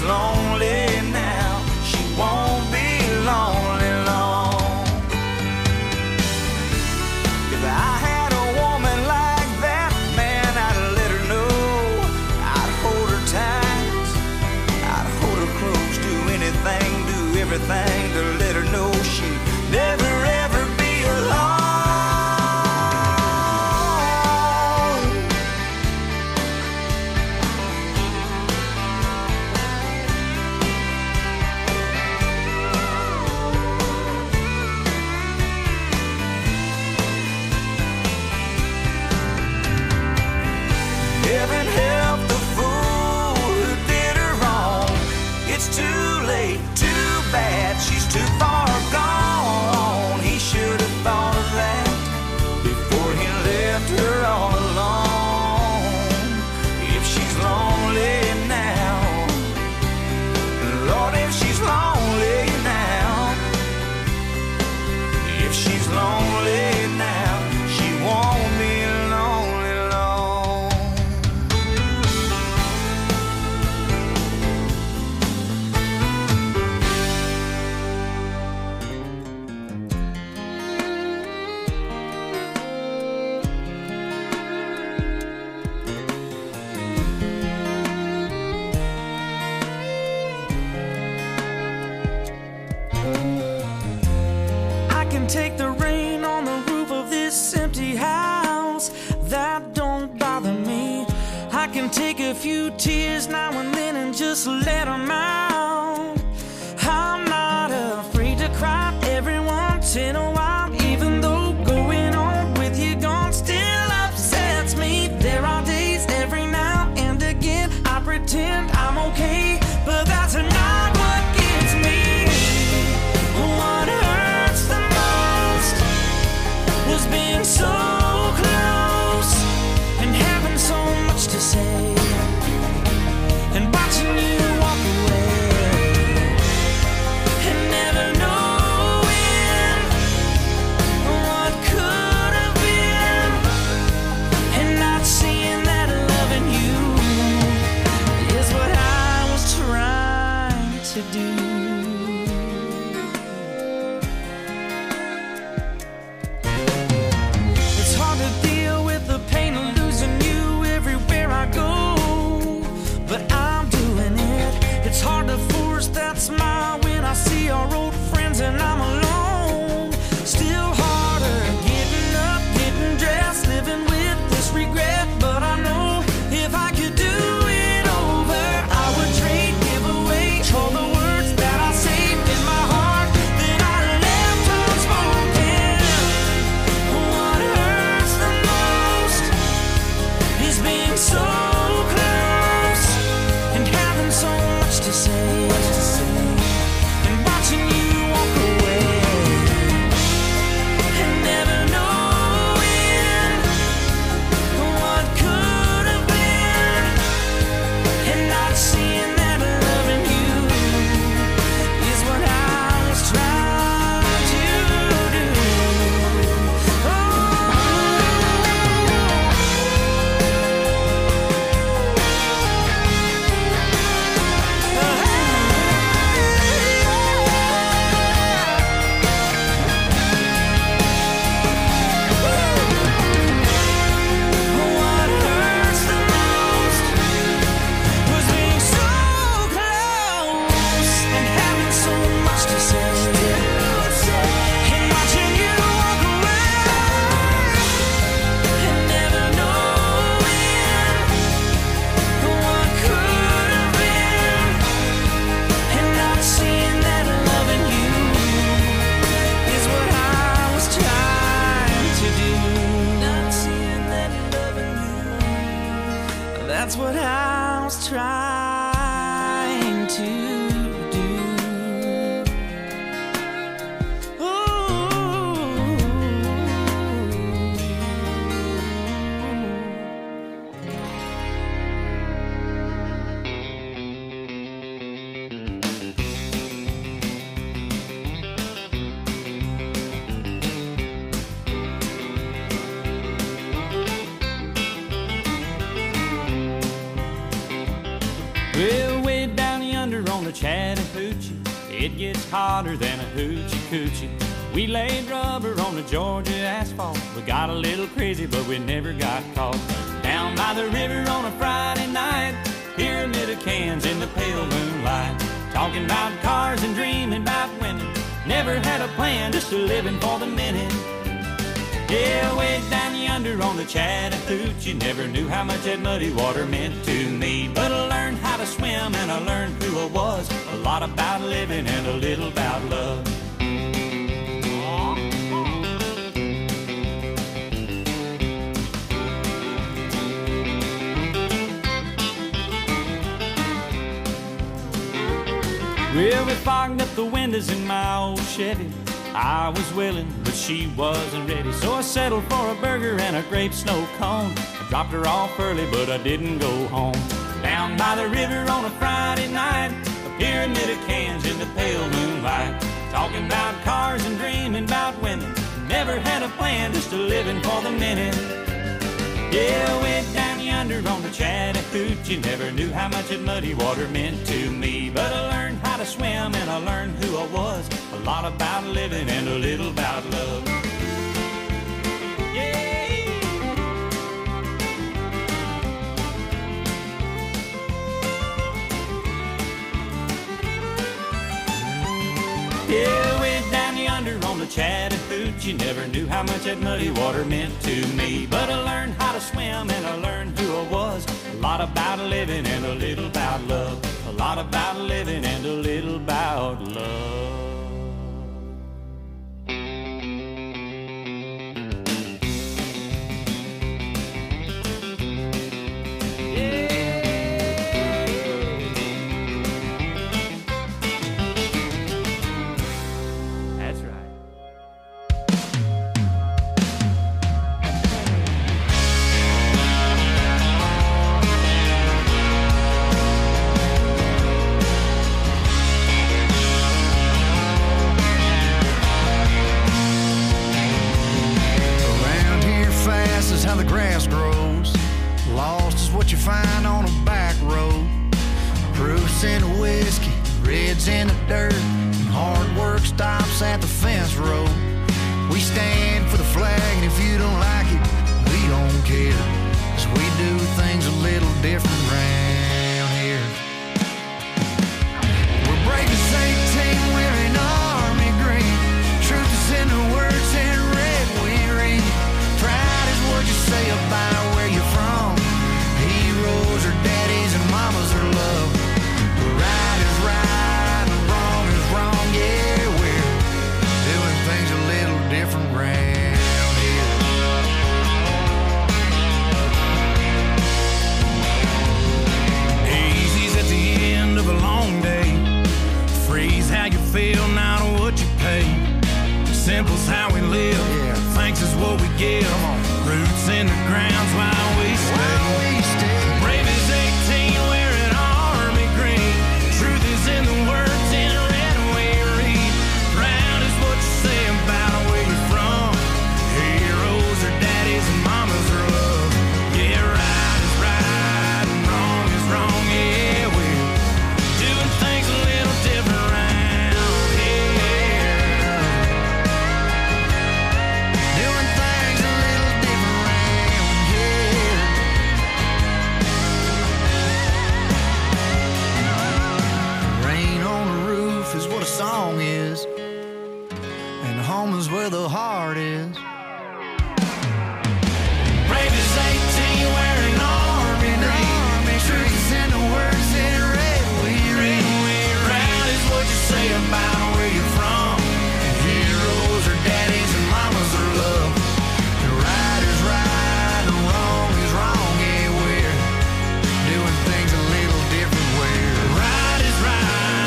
lonely now, she won't be lonely long. If I had a woman like that, man, I'd let her know. I'd hold her tight, I'd hold her close, do anything, do everything to let her know she'd never ever be alone. Heaven help the fool who did her wrong. It's too late, too bad, she's too far gone. He should have thought of that before he left her all alone. If she's lonely now, Lord, if she's lonely now, if she's lonely now, she won't be lonely long. I can take the rain on the roof of this empty house, that don't bother me. I can take a few tears now and then and just let them out. I'm not afraid to cry every once in a while, even though going on with you gone still upsets me. There are days every now and again I pretend I'm okay, but that's not what gets me. What hurts the most was being so close and having so much to say, and watching you walk away and never knowing what could have been, and not seeing that loving you is what I was trying to do. It's hard to deal with the pain of losing you everywhere I go, but I'm doing it. It's hard to force that smile when I see our old friends and I'm alone. Still harder getting up, getting dressed, living with this regret, but I know if I could do it over, I would trade, give away all the words that It gets hotter than a hoochie coochie. We laid rubber on the Georgia asphalt. We got a little crazy, but we never got caught. Down by the river on a Friday night, pyramid of cans in the pale moonlight. Talking about cars and dreaming about women. Never had a plan, just a living for the minute. Yeah, way down yonder on the Chattahoochee, never knew how much that muddy water meant to me. But I learned how to swim and I learned who I was. A lot about living and a little about love. Well, we fogged up the windows in my old Chevy. I was willing, but she wasn't ready. So I settled for a burger and a grape snow cone. I dropped her off early, but I didn't go home. Down by the river on a Friday night, a pyramid of cans in the pale moonlight. Talking about cars and dreaming about women. Never had a plan, just a living for the minute. Yeah, way down yonder on the Chattahoochee, never knew how much that muddy water meant to me. But I learned how to swim and I learned who I was. A lot about living and a little about love. Yeah. Yeah, way down yonder on the Chattahoochee, never knew how much that muddy water meant to me. But I learned how to swim and I learned who I was. A lot about living and a little about love. A lot about living and a little about love.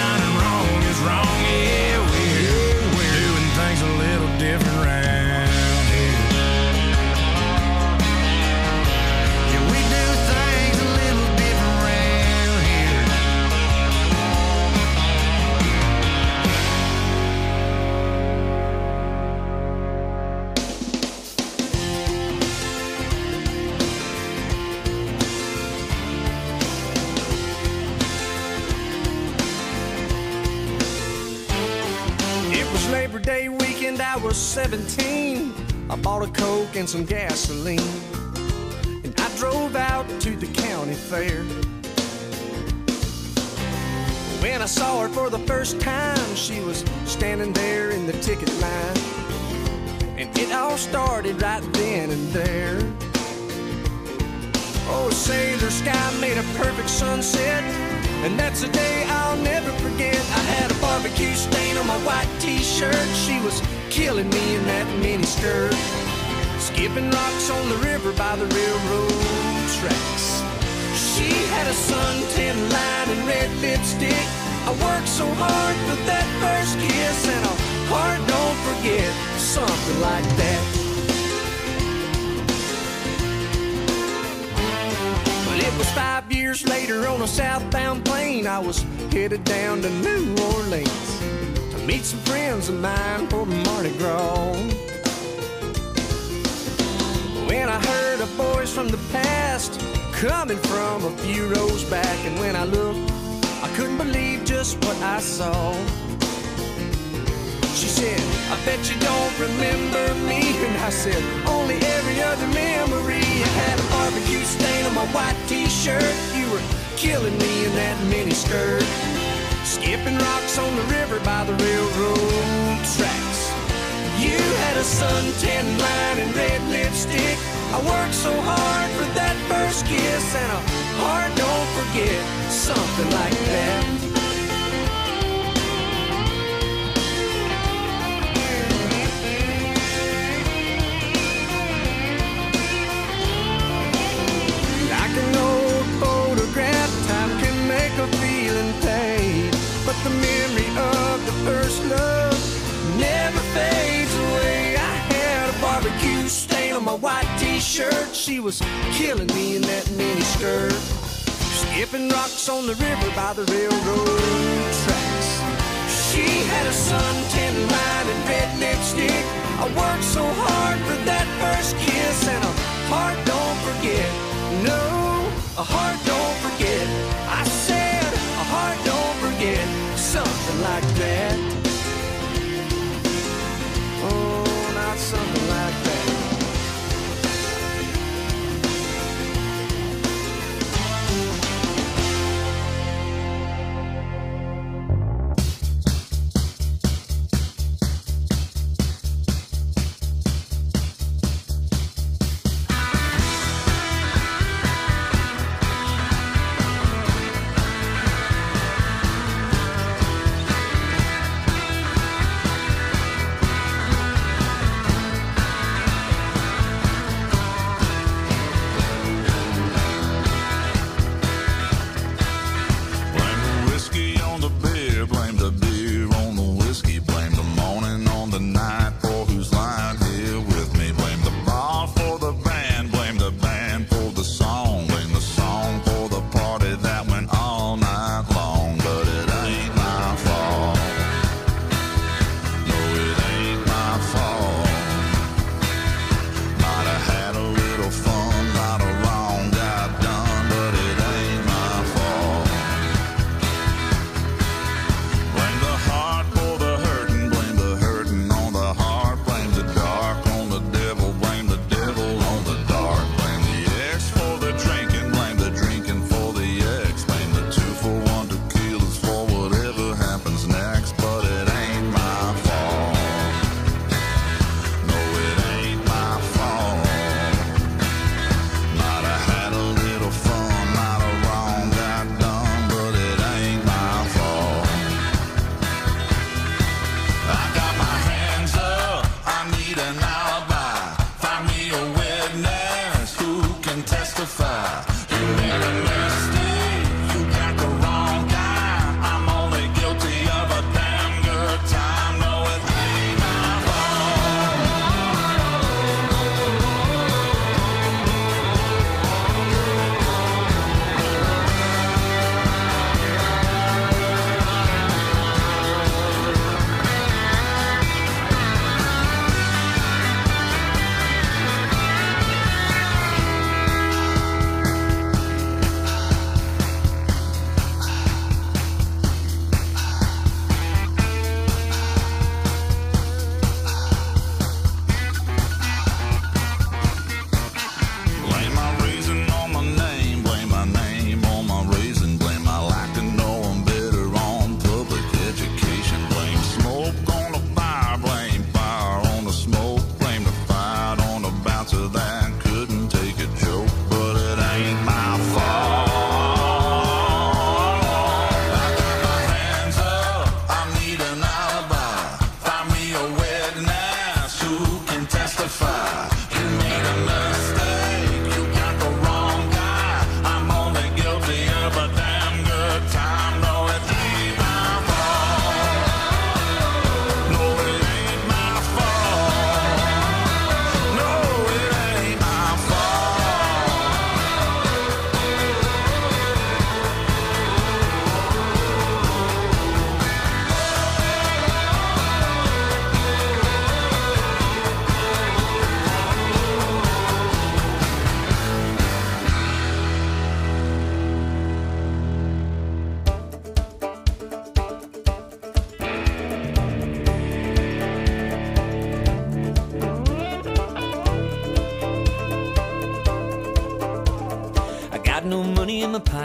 Different round. Labor Day weekend, I was 17. I bought a Coke and some gasoline, and I drove out to the county fair. When I saw her for the first time, she was standing there in the ticket line, and it all started right then and there. Oh, sailor sky made a perfect sunset, and that's a day I'll never forget. I had a barbecue stain on my white t-shirt. She was killing me in that mini skirt, skipping rocks on the river by the railroad tracks. She had a suntan line and red lipstick. I worked so hard for that first kiss, and a heart don't forget, something like that. Well, it was 5 years later on a southbound plane. I was headed down to New Orleans to meet some friends of mine for Mardi Gras. When I heard a voice from the past coming from a few rows back, and when I looked, I couldn't believe just what I saw. She said, I bet you don't remember me. And I said, only every other memory. I had a barbecue stain on my white t-shirt. You were killing me in that mini skirt, skipping rocks on the river by the railroad tracks. You had a suntan line and red lipstick. I worked so hard for that first kiss, and a heart don't forget, something like that. Like an old photograph, time can make a feeling fade, but the memory of the first love never fades away. I had a barbecue stain on my white t-shirt. She was killing me in that mini skirt, skipping rocks on the river by the railroad tracks. She had a suntan line and red lipstick. I worked so hard for that first kiss, and a heart don't forget. No, a heart don't forget. I said a heart don't forget, something like that. Oh, not something like that.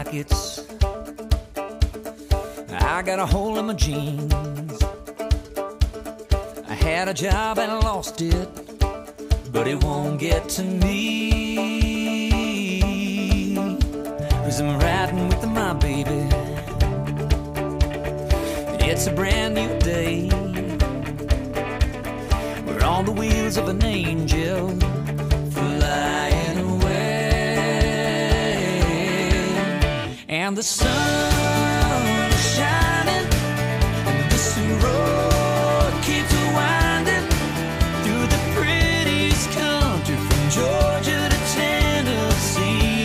pockets. I got a hole in my jeans. I had a job and I lost it, but it won't get to me, 'cause I'm riding with my baby. It's a brand new day. We're on the wheels of an angel flying away, and the sun is shining, and this road keeps winding through the prettiest country from Georgia to Tennessee.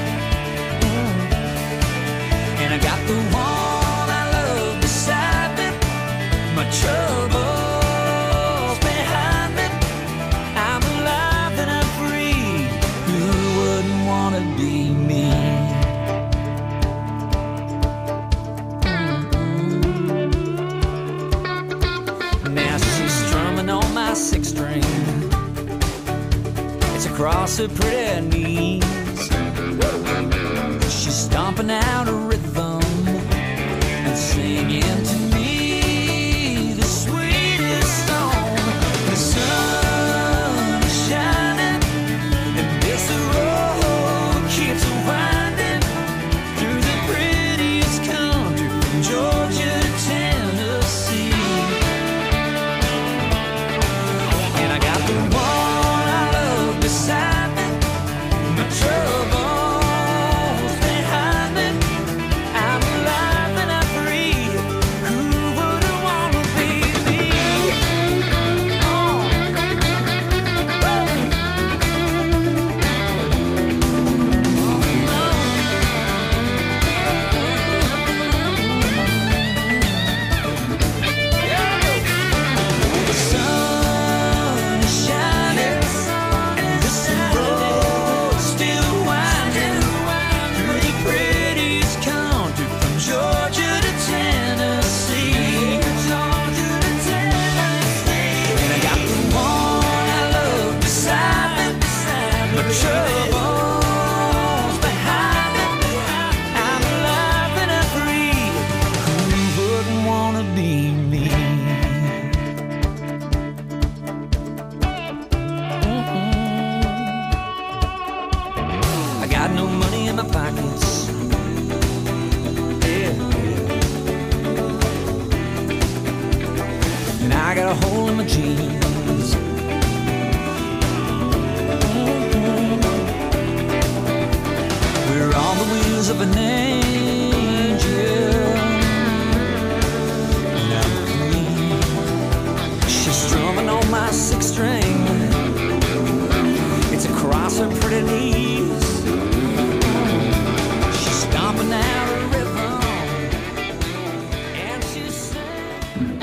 And I got the one I love beside me, my troubles behind me. I'm alive and I'm free. Who wouldn't want to be me? Now she's strumming on my six string. It's across her pretty knees. She's stomping out a rhythm and singing to me the sweetest song. The sun is shining, and this road keeps winding through the prettiest country from Georgia to Tennessee. And I got the one I love beside me, my troubles behind me. I'm alive and I'm free. Who wouldn't want to be me? The sun is shining, and this road's still winding through the prettiest country from Georgia to Tennessee. And I got the one I love beside me, my troubles behind me. I'm alive and I'm free. Who wouldn't want to be me? I got no money in my pockets. Yeah, yeah. And I got a hole in my jeans. We're on the wheels of an angel. And I'm free. She's strumming on my six string. It's across her pretty knees. She's stomping out a rhythm, and she's singing.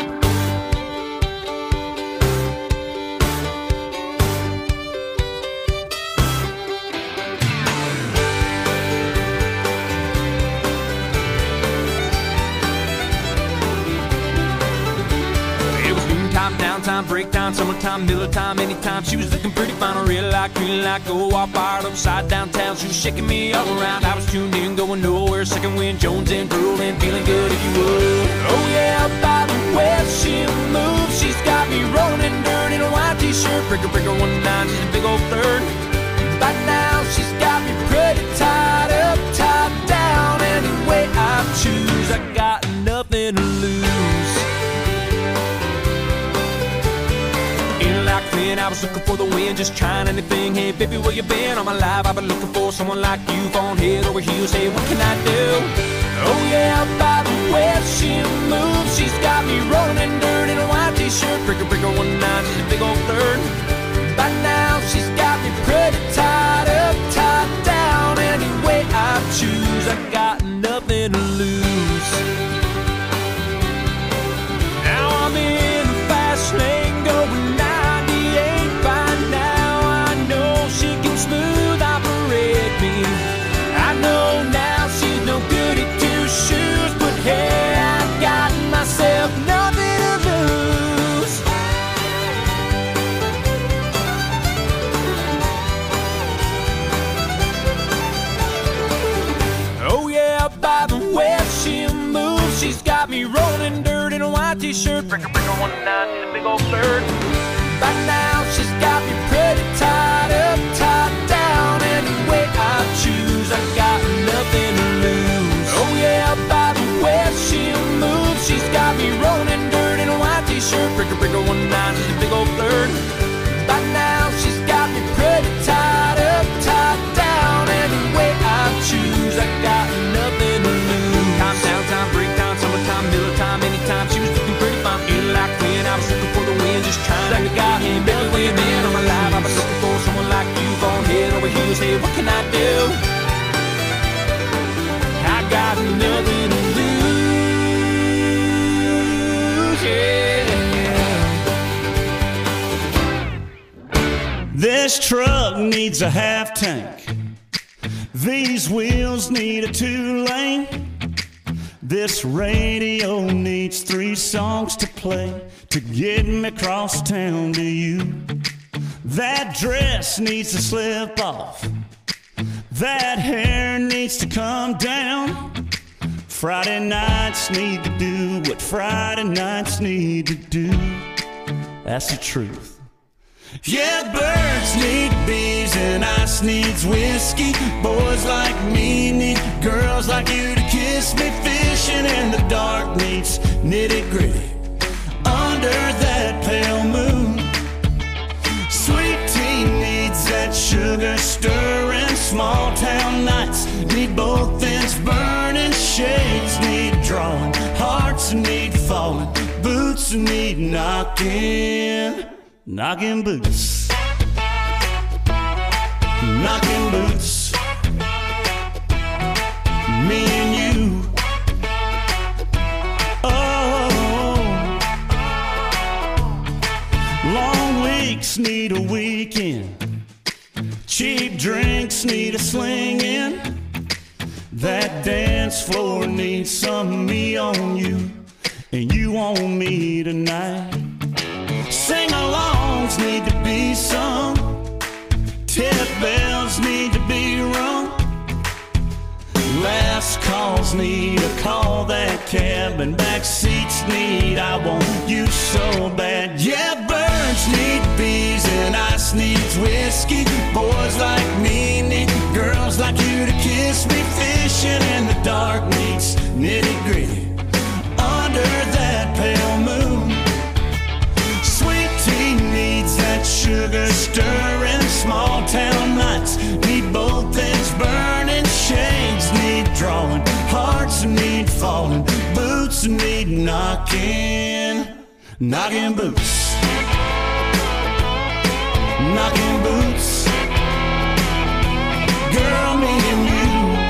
It was noontime, downtime, break time, summertime, Miller time, anytime. She was looking pretty fine, real like, green like, go all fired upside downtown. She was shaking me all around. I was tuned in, going nowhere. Second wind, Jones and drooling, feeling good if you would. Oh yeah, by the way she moves, she's got me rolling and dirty in a white t-shirt. Breaker, breaker, 1-9, she's a big old flirt. By now she's got me pretty tied up, tied down. Any way I choose, I got nothing to lose. In like when I was looking for the wind, just trying anything. Hey baby, where you been? All my life I've been looking for someone like you, falling head over heels. Hey, what can I do? Oh yeah, by the way she moves, she's got me rolling in dirt in a white t-shirt. Breaker, breaker, 1-9, she's a big old flirt. By now she's got me pretty tied up, tied down. Any way I choose, I got nothing to lose. Now I'm in the fast lane going 98. By now I know she can smooth operate me. I know now she's no good at two shoes, but hey, I got myself nothing to lose. me rolling dirt in a white t-shirt. Breaker, breaker, 1-9, she's a big old flirt. By now she's got me pretty tied up, tied down. Any way I choose, I got nothing to lose. Oh yeah, by the way she moves, she's got me rolling dirt in a white t-shirt. Breaker, breaker, 1-9, she's a big old flirt. By now she's got me pretty tied up, tied down. Any way I choose, I got nothing to lose. Time, downtime, break time, summertime, middle time, anytime. She was looking pretty fine, feeling like when I was looking for the wind, just trying to get in. Baby, when man, I'm alive, I was looking for someone like you. Gone head over heels, hey, what can I do? I got nothing to lose, yeah. This truck needs a half tank. These wheels need a 2-lane. This radio needs 3 songs to play to get me across town to you. That dress needs to slip off. That hair needs to come down. Friday nights need to do what Friday nights need to do. That's the truth. Yeah, birds need bees and ice needs whiskey. Boys like me need girls like you to kiss me. Fishing in the dark needs nitty-gritty under that pale moon. Sweet tea needs that sugar stirring. Small town nights need both ends burning. Shades need drawing, hearts need falling, boots need knocking. Knocking boots, knocking boots, me and you. Oh, long weeks need a weekend. Cheap drinks need a sling-in. That dance floor needs some of me on you, and you on me tonight. Sing-alongs need to be sung. Tip bells need to be rung. Last calls need a call. That cab and back seats need I want you so bad. Yeah, birds need bees and ice needs whiskey. Boys like me need girls like you to kiss me. Fishing in the dark needs nitty-gritty under that pale moon. That sugar stirring. Small town nights need both ends burning. Shades need drawing, hearts need falling, boots need knocking. Knocking boots, knocking boots. Girl, me and you.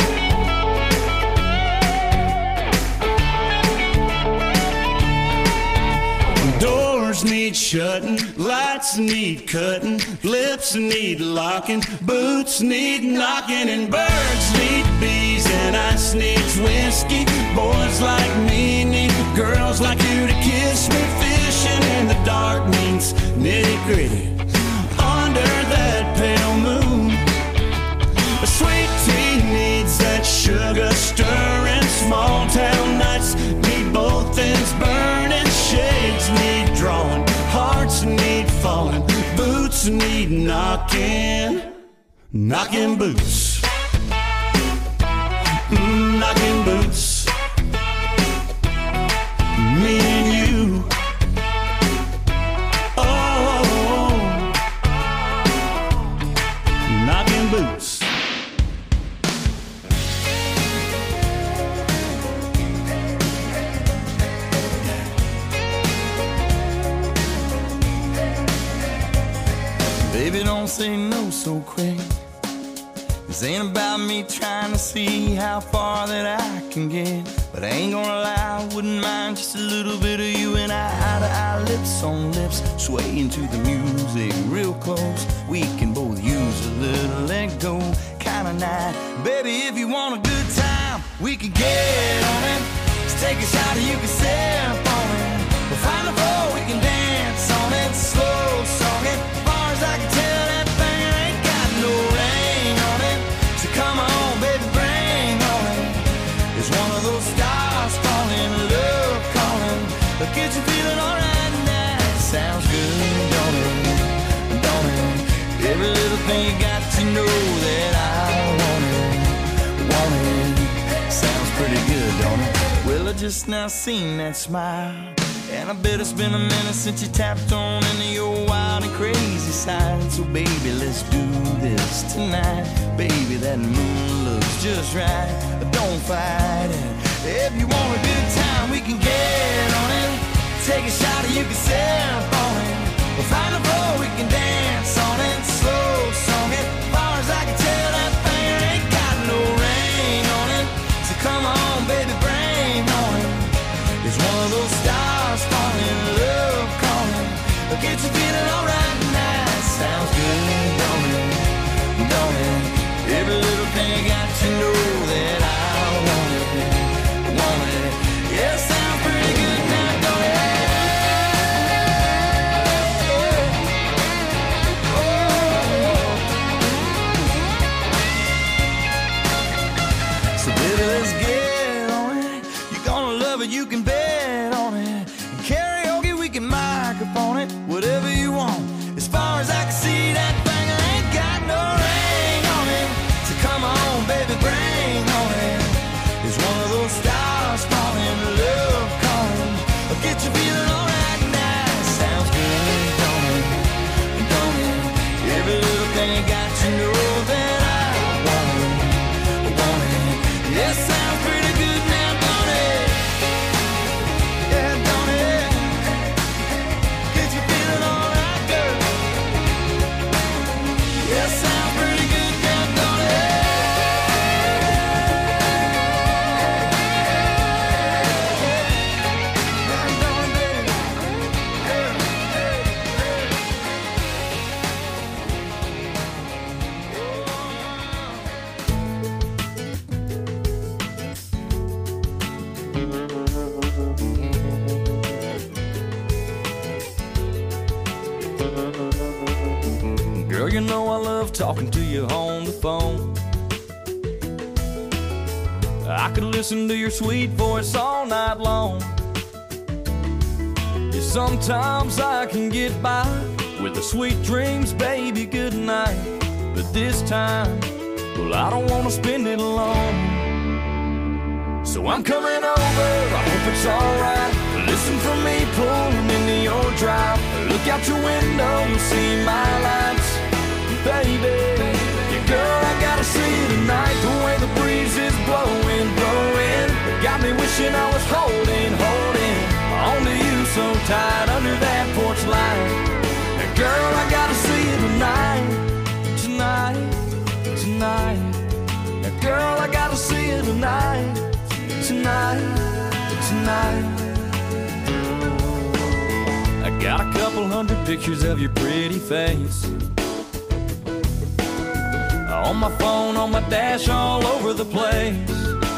Doors need shutting, lights need cutting, lips need locking, boots need knocking, and birds need bees and ice needs whiskey. Boys like me need girls like you to kiss me. Fishing in the dark means nitty-gritty under that pale moon. A sweet tea needs that sugar stirring. Small town nights need both ends burning. Shades need drawing, hearts need falling, boots need knocking. Knocking boots, knocking boots, me and you. Oh, knocking boots. Baby, don't say no so quick. This ain't about me trying to see how far that I can get. But I ain't gonna lie, I wouldn't mind just a little bit of you and I, eye to eye, lips on lips, swaying to the music real close. We can both use a little let go kind of night. Baby, if you want a good time, we can get on it. Let's take a shot and you can sip on it. We'll find a floor, we can dance on it. Slow song it. I can tell that thing ain't got no ring on it. So come on, baby, bring on it. It's one of those stars falling in love just now seen that smile. And I bet it's been a minute since you tapped on into your wild and crazy side. So baby, let's do this tonight. Baby, that moon looks just right. Don't fight it. If you want a good time, we can get on it. Take a shot or you can sip on it. We'll find a floor, we can dance on it. Slow song it. As far as I can tell, that thing ain't got no rain on it. So come on, baby, bring on it. It's one of those stars falling, love calling. Get you feeling alright tonight. Sounds good, don't it? Don't it? Every little thing got to know that I want it. Want it? Yeah, sounds pretty good now, don't it? So baby, let's get on it. You're gonna love it, you can bet on it. And karaoke, we can microphone it. Whatever you want. As far as I can see, that thing ain't got no ring on it. So come on, baby, bring on it. It's one of those stars falling, love calling. I'll get you feeling alright now. Sounds good, don't it? Don't it? Every little thing got to know that I want it. Want it? Yeah, sounds pretty good now, don't it? Yeah, don't it? Get you feeling alright, girl. Yeah, sounds pretty good now, don't it? Girl, you know I love talking to you on the phone. I could listen to your sweet voice all night long. Yeah, sometimes I can get by with the sweet dreams, baby, good night. But this time, well, I don't want to spend it alone. So I'm coming over, I hope it's alright. Listen for me pulling into your drive. Look out your window, you'll see my lights. Baby, yeah, girl, I gotta see you tonight. The way the breeze is blowing, blowing, got me wishing I was holding onto you so tight under that porch light. Yeah, girl, I gotta see you tonight, tonight, tonight. Yeah, girl, I gotta see you tonight, tonight, tonight. I got a couple hundred pictures of your pretty face on my phone, on my dash, all over the place.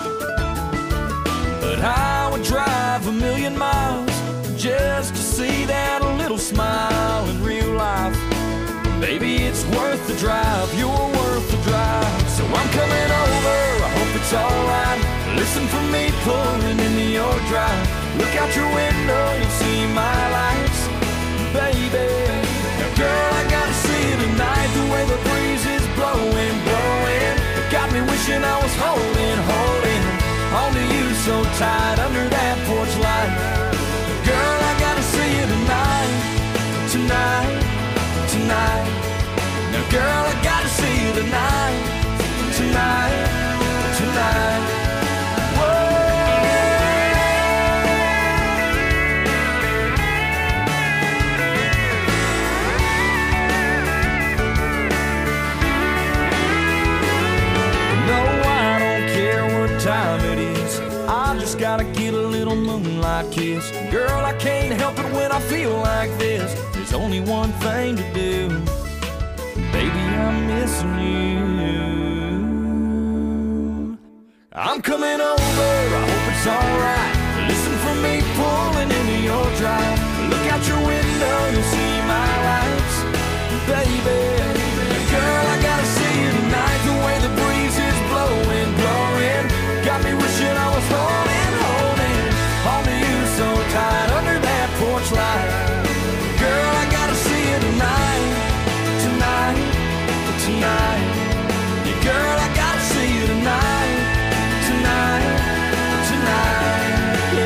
But I would drive 1,000,000 miles just to see that little smile in real life. Baby, it's worth the drive, you're worth the drive. So I'm coming over, I hope it's alright. Listen for me pulling into your drive. Look out your window, you'll see my lights. Baby, now girl, I gotta see you tonight. The way the breeze is blowing, blowing, it got me wishing I was holding onto you so tight under that porch light. Girl, I gotta see you tonight, tonight, tonight. Now girl, I gotta see you tonight, tonight, tonight. Time it is, I just gotta get a little moonlight kiss. Girl, I can't help it when I feel like this. There's only one thing to do, baby, I'm missing you. I'm coming over, I hope it's alright. Listen for me pulling into your drive. Look out your window, you'll see my lights. Baby, girl, I gotta see you tonight. The way the breeze is blowing, blowing, got me wishing I was holding onto you so tight under that porch light. Girl, I gotta see you tonight, tonight, tonight. Yeah, girl, I gotta see you tonight, tonight, tonight.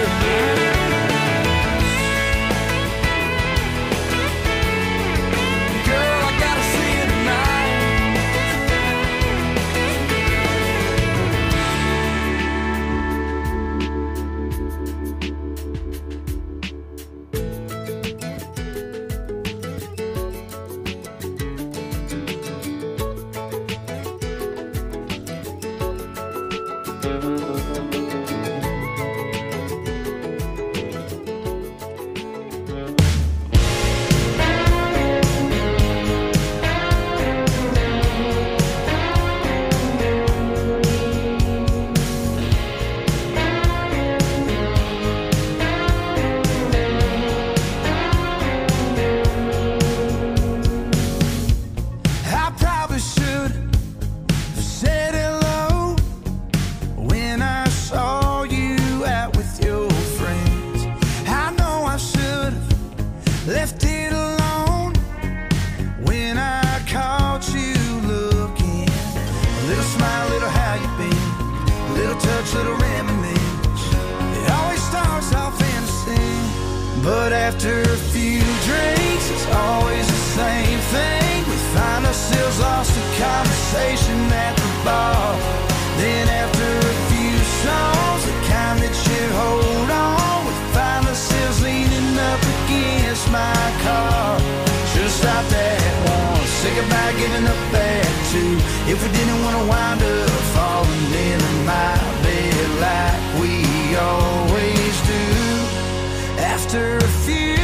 But after a few drinks, it's always the same thing. We find ourselves lost in conversation at the bar. Then after a few songs, the kind that should hold on, we find ourselves leaning up against my car. Should've stopped at one, say goodbye, giving up at two. If we didn't want to wind up falling into my bed like we always do. After a few,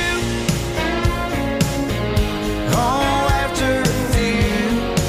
oh, after a few,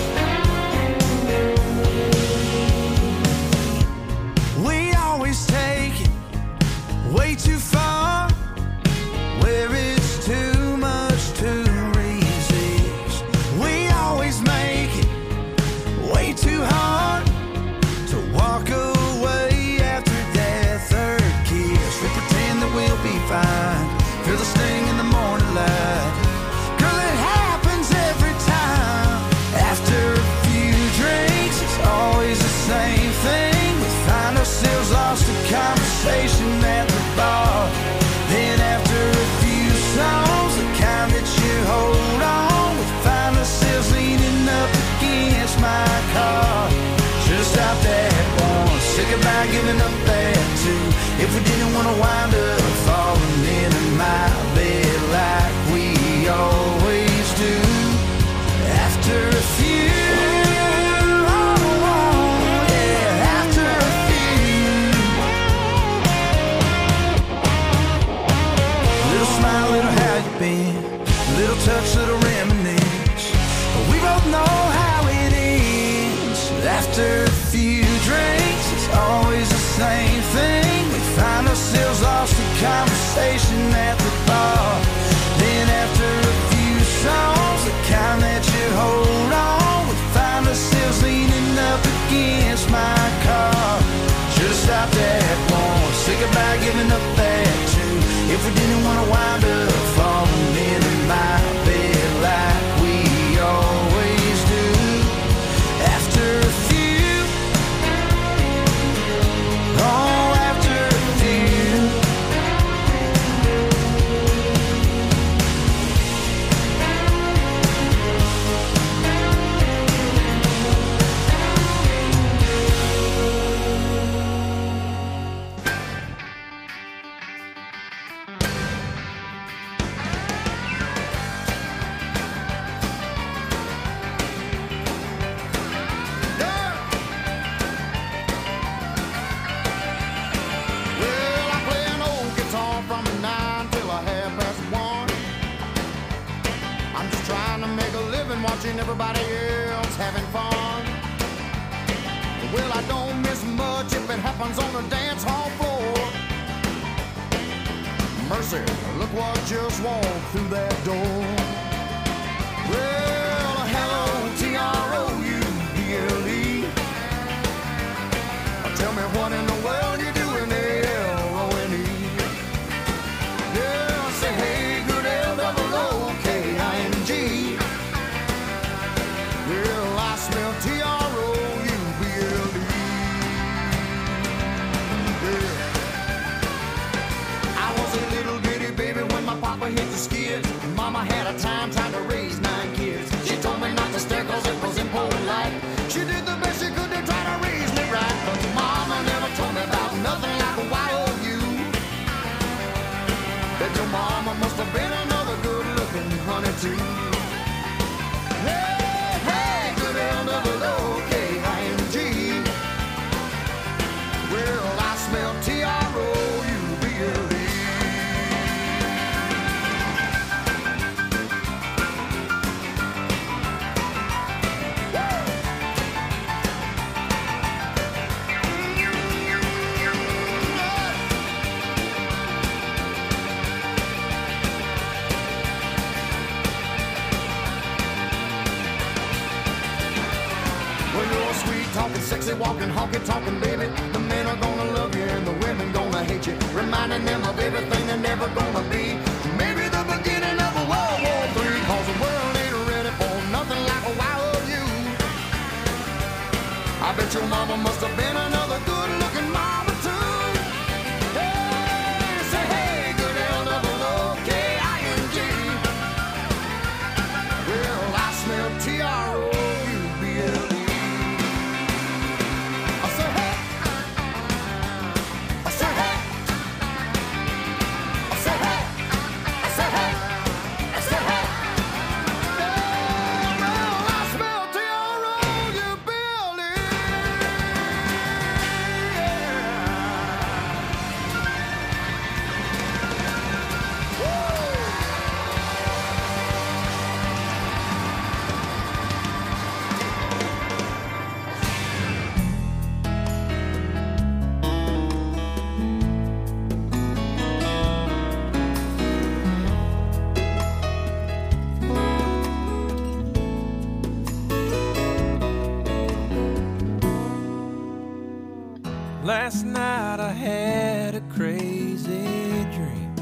we always take it way too far, where it's too much to resist. We always make it way too hard to walk away after that third kiss. We pretend that we'll be fine, feel the sting in the morning light. Girl, it happens every time. After a few drinks, it's always the same thing. We find ourselves lost in conversation at the bar. Then after a few songs, the kind that you hold on, we find ourselves leaning up against my car. Should've stopped at one, say goodbye, giving up at two. If we didn't want to wind up falling into my bed like we always do. After a few, oh, yeah, after a few. Little smile, little how you been, little touch, little reminisce. But we both know how it ends. After a few drinks, it's always the same thing. We find ourselves lost in conversation at the bar. Then after a few songs, the kind that you hold on, we find ourselves leaning up against my car. Should've stopped at one, say goodbye, giving up at two. If we didn't want to wind up falling into my bed like we always do. After a few, oh, after a few. Well, I play an old guitar from 9 till a 1:30. I'm just trying to make a living watching everybody else having fun. Well, I don't miss much if it happens on the dance hall floor. Mercy, look what just walked through that door. Well, hello, TROUBLE. Tell me what in the world you doing there, LONE. Yeah, say hey, good LOOKING. Yeah, I smell TROUBLE. Yeah. I was a little bitty baby when my papa hit the skids. Mama had a time trying to raise 9 kids. She told me not to stare cause it was impolite. She did the best she could to try to raise me right, but Mama never told me about nothing like a YOU. Bet your mama must have been another good-looking honey too. Hey, hey, good LOOKING. Well, I smell TROUBLE. Talking sexy, walking, honky, talking, baby. The men are gonna love you and the women gonna hate you, reminding them of everything they're never gonna be. Maybe the beginning of a World War III, cause the world ain't ready for nothing like a YOU. I bet your mama must have been another good-looking mama too. Hey, say hey, good LOOK. Last night I had a crazy dream.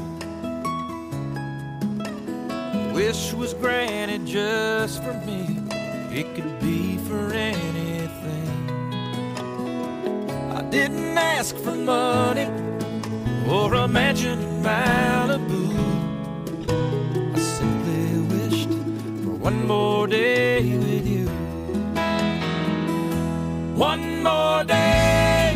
Wish was granted just for me. It could be for anything. I didn't ask for money or a mansion in Malibu. I simply wished for one more day with you. One more day,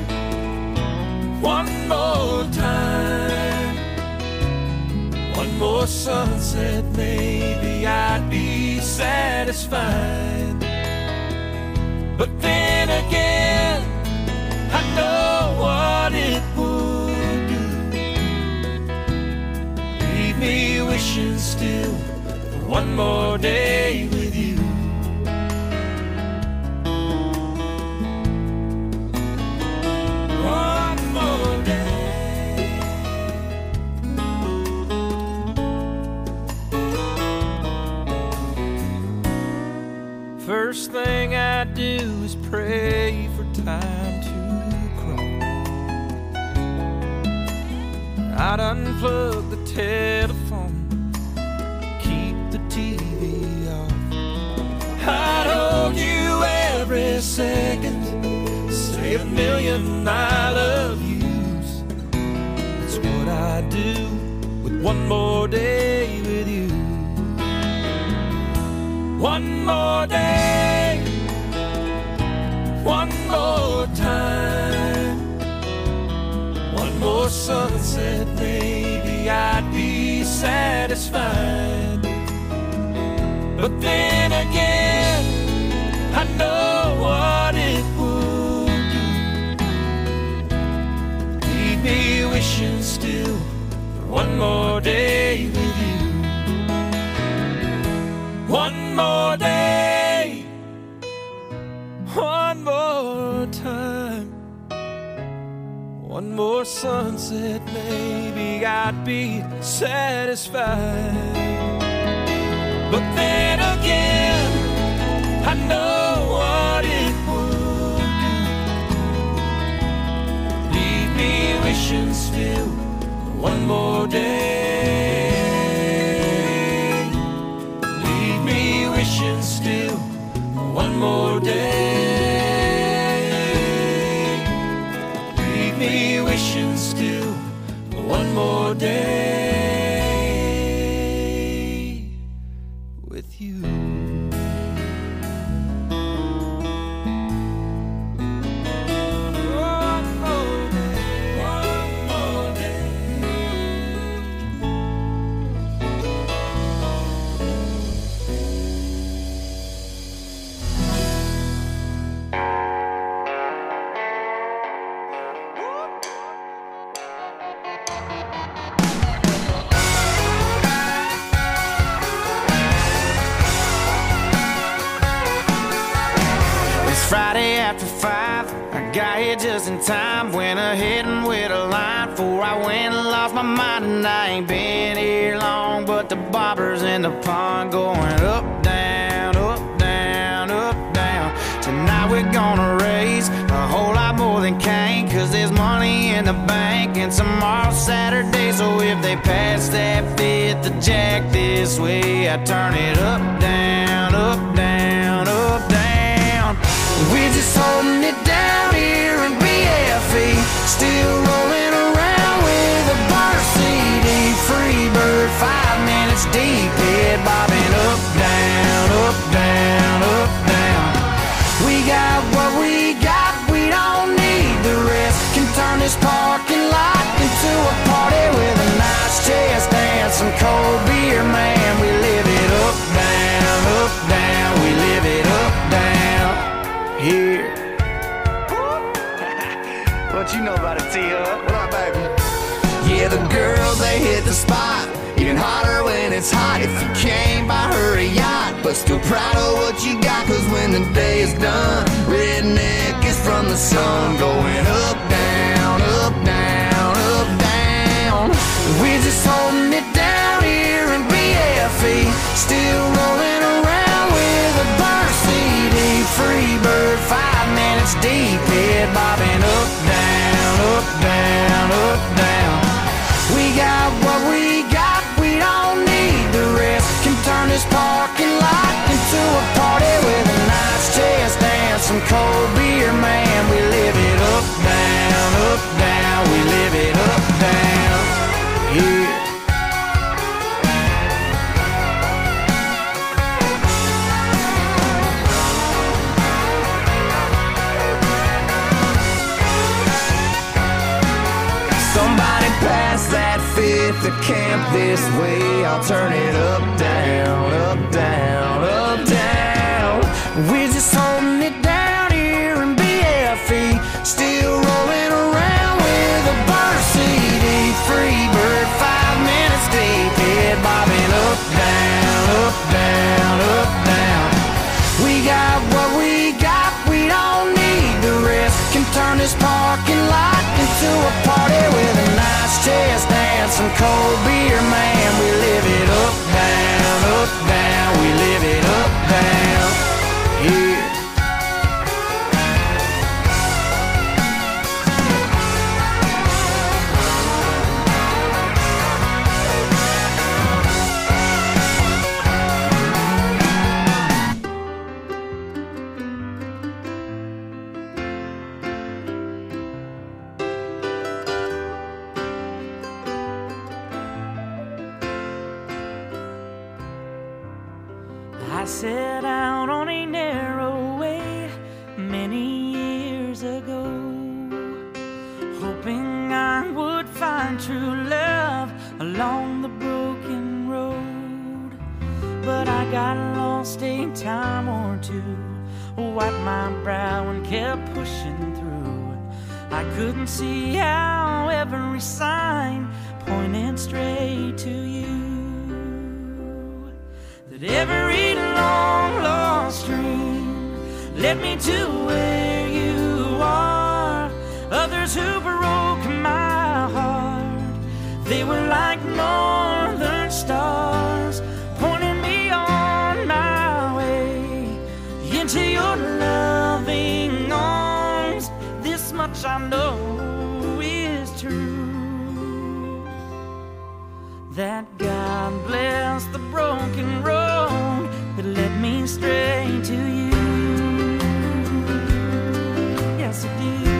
one more time, one more sunset, maybe I'd be satisfied. But then again, I know what it would do. Leave me wishing still for one more day with you. First thing I do is pray for time to crawl. I'd unplug the telephone, keep the TV off. I'd hold you every second, say a million I love yous. That's what I do with one more day with you. One more day, one more time, one more sunset, maybe I'd be satisfied. But then again, I know what it would do. Leave me wishing still for one more day with you. One more day, one more time, one more sunset, maybe I'd be satisfied. But then again, I know what it would do. Leave me wishing still for one more day. Wishing still one more day. Leave me wishing still one more day with you. Friday after 5, I got here just in time. Went ahead and wait a line before I went and lost my mind. And I ain't been here long, but the bobbers in the pond going up, down, up, down, up, down. Tonight we're gonna raise a whole lot more than Cain, 'cause there's money in the bank and tomorrow's Saturday. So if they pass that fifth of Jack this way, I turn it up, down, up, down, up, down. We're just holding it down here in BFE, still rolling around with a bar CD. Free bird, 5 minutes deep, head bobbing up, down, up, down, up, down. We got what we got, we don't need the rest. Can turn this parking lot into a party with a nice chest and some cold beer, man. We live it up, down, we live it up, down. Here. What you know about it, T-Hub? What up, baby? Yeah, the girls, they hit the spot. Even hotter when it's hot. If you came by her a yacht, but still proud of what you got. 'Cause when the day is done, redneck is from the sun. Going up, down, up, down, up, down. We're just holding it down here in BFE, still rolling around with a bar CD. Free bird, 5 minutes deep, head bobbing up, down. camp this way, I'll turn it up, down, up, down, up, down. We're just holding it down here in BFE, still rolling around with a burner CD. Free bird, 5 minutes deep, head bobbing up, down, up, down, up, down. We got what we got, we don't need the rest. Can turn this parking lot into a party with a nice chest dance, some cold beer, man. We live it up, down, we live it up, down, here. I set out on a narrow way many years ago, hoping I would find true love along the broken road. But I got lost a time or two, wiped my brow and kept pushing through. I couldn't see how every sign pointed straight to you. That every long lost dream led me to where you are. Others who broke my heart, they were like northern stars, pointing me on my way into your loving arms. This much I know is true, that God bless the broken road that led me straight to you. Yes, it did.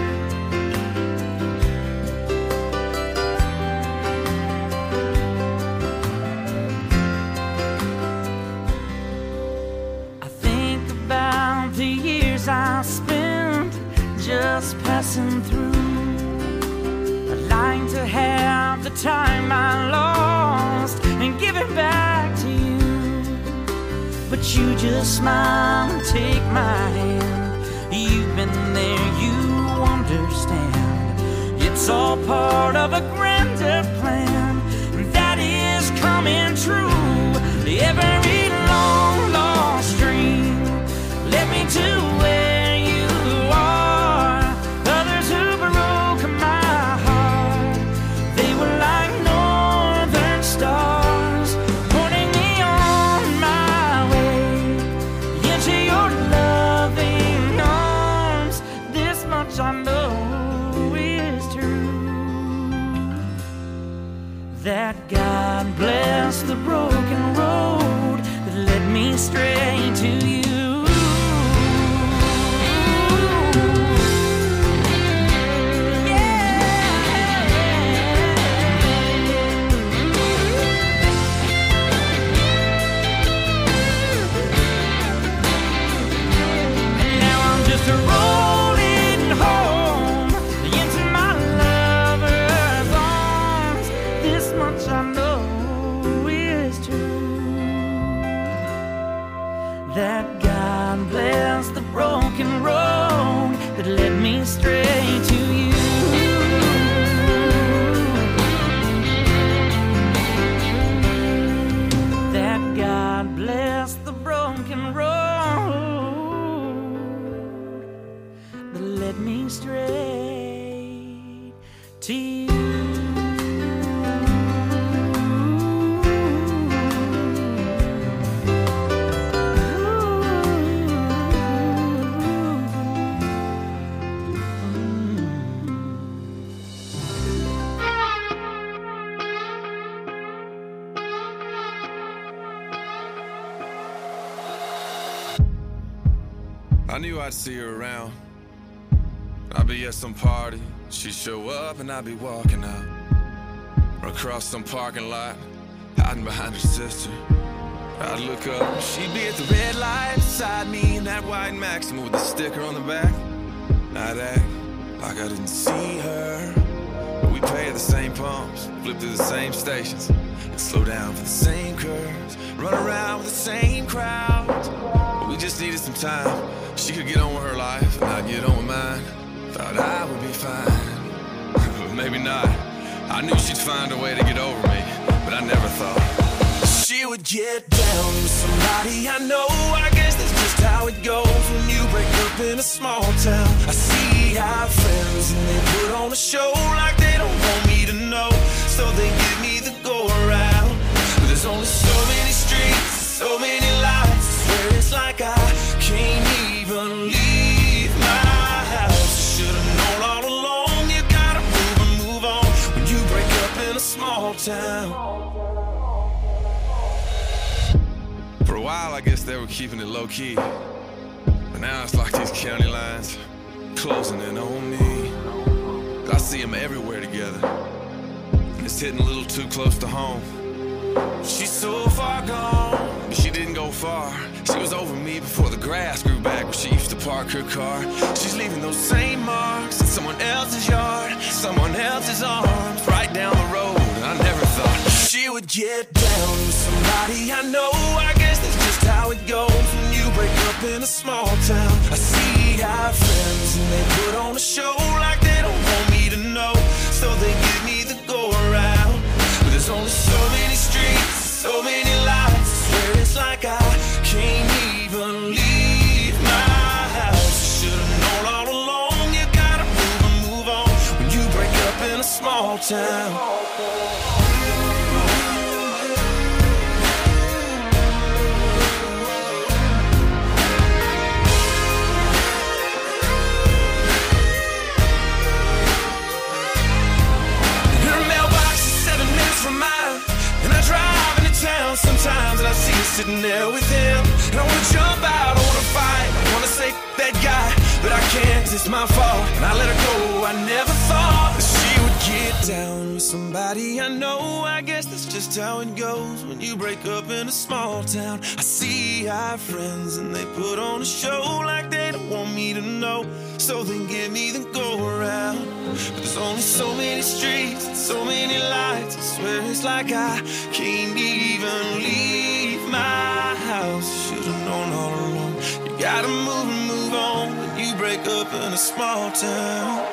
I think about the years I spent just passing through. I'd like to have the time I lost and give it back to you. But you just smile and take my hand. You've been there, you understand. It's all part of a grander plan that is coming true. Every long lost dream led me to where you are. Others who broke my heart, they were like northern stars, pointing me on my way into your loving arms. This much I know is true, that God bless the broken road that led me straight to you. That God bless the broken road that led me straight to you. That God bless the broken road that led me straight to you. I knew I'd see her around. I'd be at some party, she'd show up and I'd be walking out. Or across some parking lot, hiding behind her sister. I'd look up, she'd be at the red light beside me in that white Maxima with the sticker on the back. I'd act like I didn't see her, but we pay at the same pumps, flip through the same stations. slow down for the same curves, run around with the same crowds. But we just needed some time. She could get on with her life and I'd get on with mine. Thought I would be fine, but maybe not. I knew she'd find a way to get over me, but I never thought she would get down with somebody I know. I guess that's just how it goes when you break up in a small town. I see our friends and they put on a show like they don't want me to know, so they give me the go around. But there's only so many streets, so many lights. I swear it's like I can't even leave my house. Should've known all along, you gotta move and move on when you break up in a small town. For a while, I guess they were keeping it low-key, but now it's like these county lines closing in on me. I see them everywhere together, and it's hitting a little too close to home. She's so far gone, but she didn't go far. She was over me before the grass grew back where she used to park her car. She's leaving those same marks in someone else's yard, someone else's arms, right down the road. And I never thought she would get down with somebody I know. I guess that's just how it goes when you break up in a small town. I see our friends and they put on a show like they don't want me to know, so they give me the go around. But there's only so many streets, so many lights. I swear it's like I can't even leave my house. Should've known all along, you gotta move and move on when you break up in a small town. Sometimes and I see her sitting there with him, and I wanna jump out, I wanna fight, I wanna say that guy, but I can't, 'cause it's my fault, and I let her go. I never thought that she would get down with somebody I know. I guess that's just how it goes when you break up in a small town. I see our friends and they put on a show like they don't want me to know, so they give me the go around. But there's only so many streets and so many lights. I swear it's like I can't even leave my house. Should've known all along, you gotta move and move on when you break up in a small town.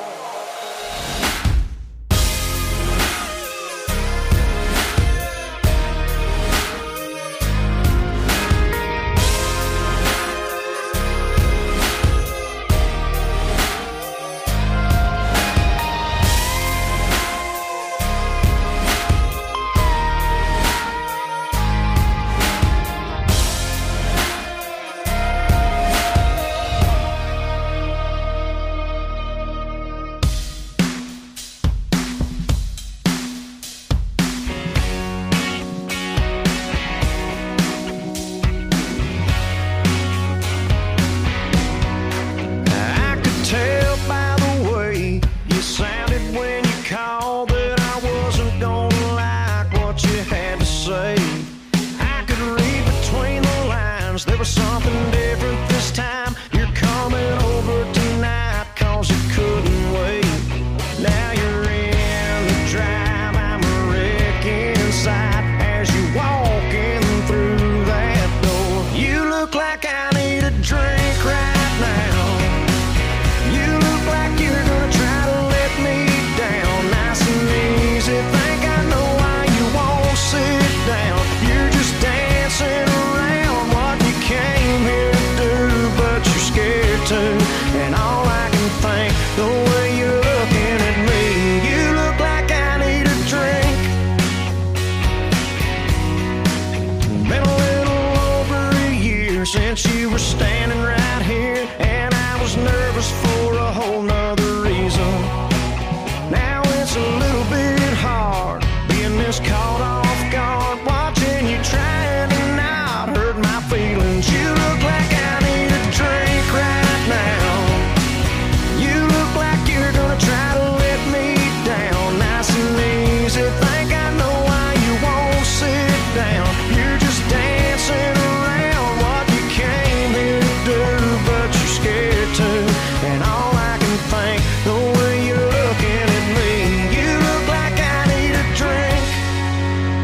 The way you're looking at me, you look like I need a drink. Been a little over a year since you were standing right here, and I was nervous for a whole nother reason. Now it's a little bit hard being this caught off guard, watching you trying to not hurt my feelings. You look like I need a drink. You look like you're gonna try to let me down. Nice and easy, think I know why you won't sit down. You're just dancing around what you came here to do, but you're scared to. And all I can think, the way you're looking at me, you look like I need a drink. Been a little over a year since you were standing right here, and I was nervous for a whole nother reason. Now it's a little bit hard being this caught off guard, watching you trying to not hurt my feelings. You look like I need a drink.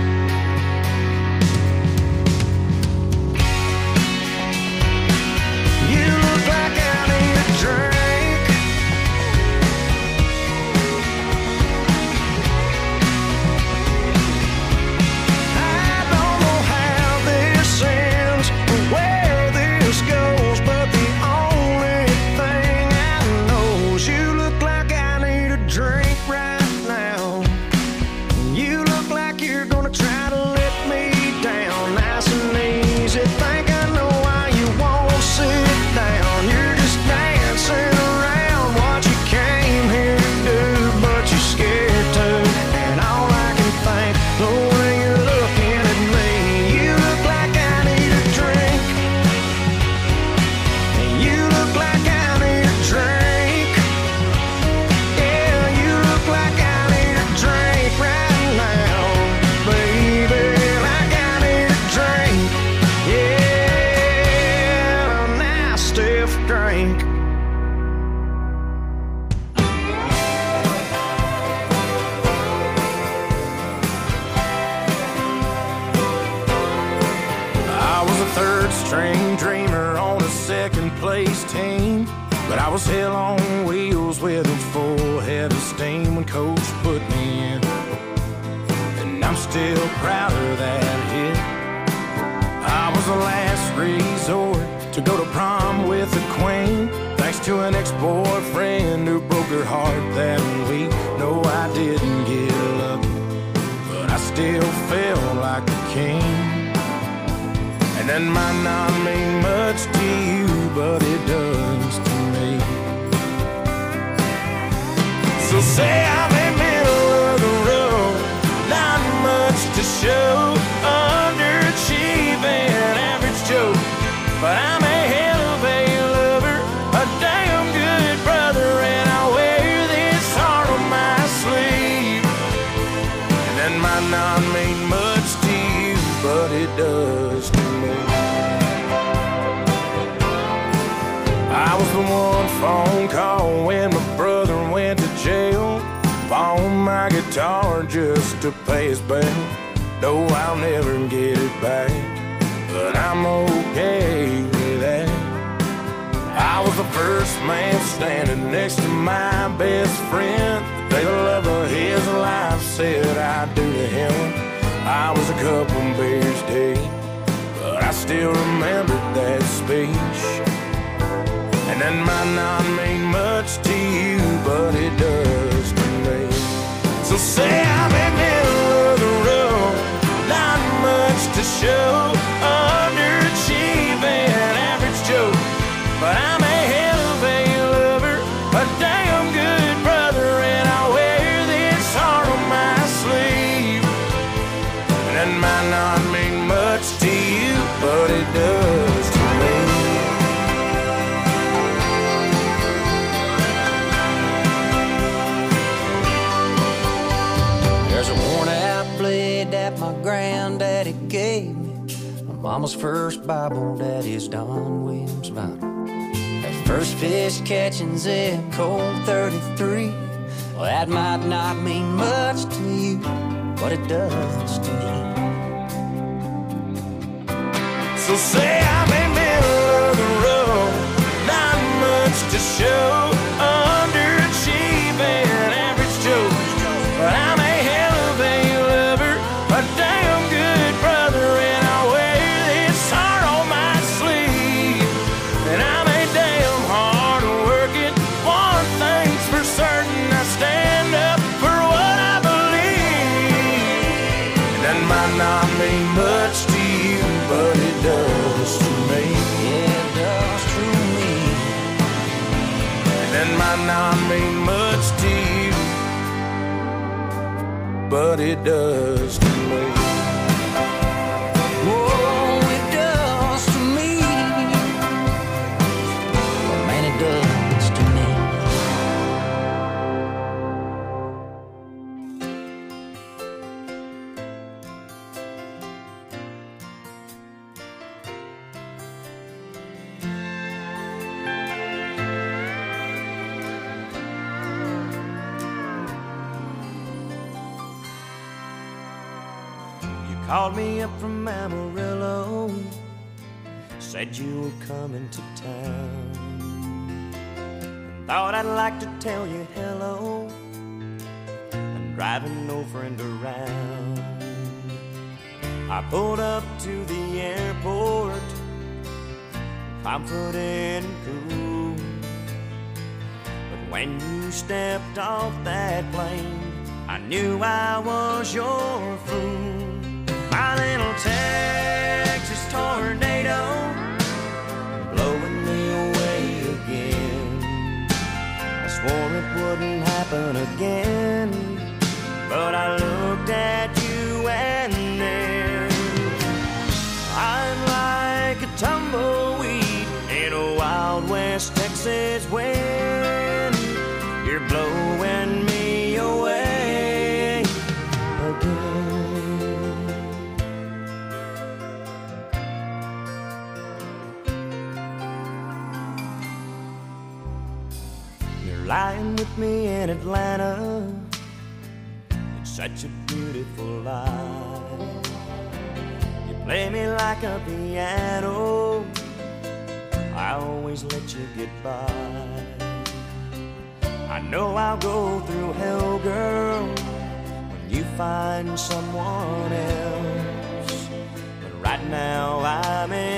six-string dreamer on a second-place team. But I was hell on wheels with a full head of steam when Coach put me in. And I'm still proud of that hit. I was the last resort to go to prom with the queen, thanks to an ex-boyfriend who broke her heart that week. No, I didn't get lucky, but I still felt like a king. And that might not mean much to you, but it does to me. So say I'm in the middle of the road, not much to show, underachieving, average Joe, but I'm a hell of a lover, a damn good brother, and I wear this heart on my sleeve. And that might not mean much to you, but it does to me. I was the one phone call when my brother went to jail, bought my guitar just to pay his bail. No, I'll never get it back, but I'm okay with that. I was the first man standing next to my best friend. The love of his life said I do to him. I was a couple beers deep, but I still remember that speech. And that might not mean much to you, but it does to me. So say I'm in the middle of the road, not much to show, underachieving, average Joe, but I'm a hell of a lover, a damn good brother, and I wear this heart on my sleeve. And that might not mean much to you, but it does to me. There's a worn-out blade that my granddaddy gave me, my mama's first Bible, daddy's Don Williams vinyl. That first fish catching's in cold 33. Well, that might not mean much to you, but it does to me. So say I'm in the middle of the road, not much to show, underachieving, average Joe, but I'm a hell of a lover, a damn good brother, and I wear this heart on my sleeve. And I'm a damn hard working, one thing's for certain, I stand up for what I believe. And that might not mean much to you, but it does to me. Yeah, it does to me. And that might not mean much to you, but it does to me. Oh, it does to me. Well, man, it does to me. Called me up from Amarillo, said you were coming to town. Thought I'd like to tell you hello, I'm driving no friend around. I pulled up to the airport, confident and cool, but when you stepped off that plane, I knew I was your fool. My little Texas tornado, blowing me away again. I swore it wouldn't happen again, but I looked at you and then I'm like a tumbleweed in a Wild West Texas wind. You're blowing me away again. Lying with me in Atlanta, it's such a beautiful life. You play me like a piano. I always let you get by. I know I'll go through hell, girl, when you find someone else. But right now I'm in